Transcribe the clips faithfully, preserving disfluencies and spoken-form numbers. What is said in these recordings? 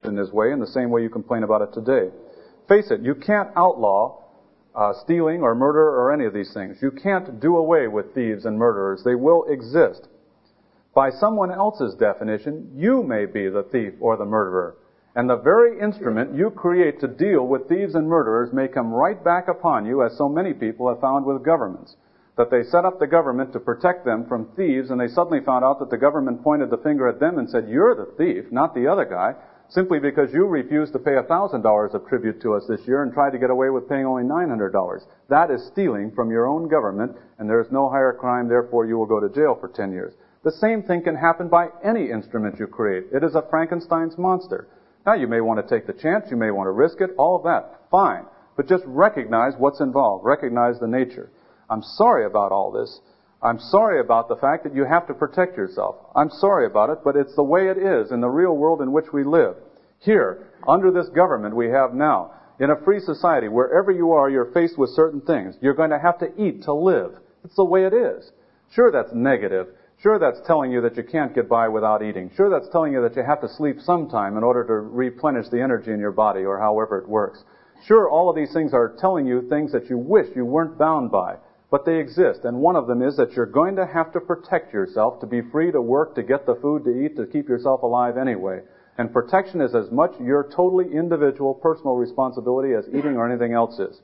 in this way in the same way you complain about it today. Face it, you can't outlaw uh, stealing or murder or any of these things. You can't do away with thieves and murderers. They will exist. By someone else's definition, you may be the thief or the murderer. And the very instrument you create to deal with thieves and murderers may come right back upon you, as so many people have found with governments. That they set up the government to protect them from thieves, and they suddenly found out that the government pointed the finger at them and said, "You're the thief, not the other guy, simply because you refused to pay one thousand dollars of tribute to us this year and tried to get away with paying only nine hundred dollars. That is stealing from your own government, and there is no higher crime, therefore you will go to jail for ten years. The same thing can happen by any instrument you create. It is a Frankenstein's monster. Now, you may want to take the chance, you may want to risk it, all of that, fine. But just recognize what's involved, recognize the nature. I'm sorry about all this. I'm sorry about the fact that you have to protect yourself. I'm sorry about it, but it's the way it is in the real world in which we live. Here, under this government we have now, in a free society, wherever you are, you're faced with certain things. You're going to have to eat to live. It's the way it is. Sure, that's negative. Sure, that's telling you that you can't get by without eating. Sure, that's telling you that you have to sleep sometime in order to replenish the energy in your body, or however it works. Sure, all of these things are telling you things that you wish you weren't bound by, but they exist. And one of them is that you're going to have to protect yourself to be free to work, to get the food to eat, to keep yourself alive anyway. And protection is as much your totally individual, personal responsibility as eating or anything else is.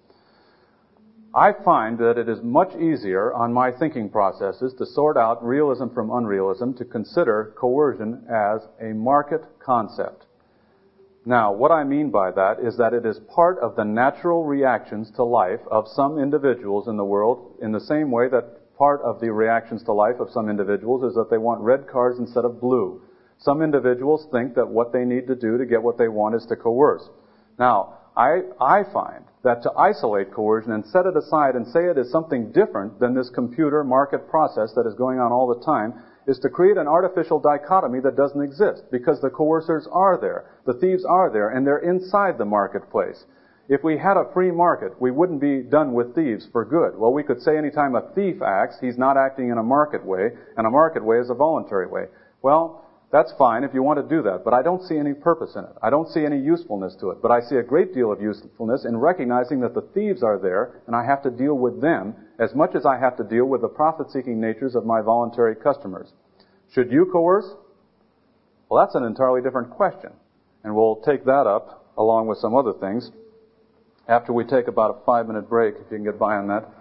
I find that it is much easier on my thinking processes to sort out realism from unrealism, to consider coercion as a market concept. Now, what I mean by that is that it is part of the natural reactions to life of some individuals in the world, in the same way that part of the reactions to life of some individuals is that they want red cars instead of blue. Some individuals think that what they need to do to get what they want is to coerce. Now, I, I find that to isolate coercion and set it aside and say it is something different than this computer market process that is going on all the time is to create an artificial dichotomy that doesn't exist, because the coercers are there, the thieves are there, and they're inside the marketplace. If we had a free market, we wouldn't be done with thieves for good. Well, we could say anytime a thief acts, he's not acting in a market way, and a market way is a voluntary way. Well, that's fine if you want to do that, but I don't see any purpose in it. I don't see any usefulness to it, but I see a great deal of usefulness in recognizing that the thieves are there, and I have to deal with them as much as I have to deal with the profit-seeking natures of my voluntary customers. Should you coerce? Well, that's an entirely different question, and we'll take that up along with some other things after we take about a five-minute break, if you can get by on that.